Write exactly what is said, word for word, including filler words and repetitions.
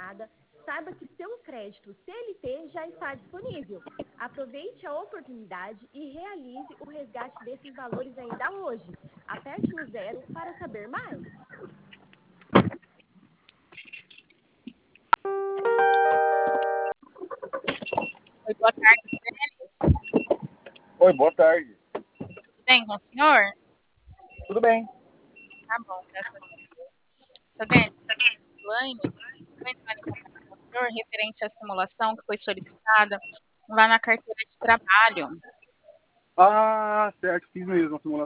jornada, saiba que seu crédito C L T já está disponível. Aproveite a oportunidade e realize o resgate desses valores ainda hoje. Aperte no zero para saber mais. Oi, boa tarde, Denis. Oi, boa tarde. Tudo bem com o senhor? Tudo bem? Tá bom, graças a Deus. Seu Denis, Elaine, estou entrando em contato com o senhor referente à simulação que foi solicitada lá na carteira de trabalho. Ah, certo, fiz mesmo a simulação.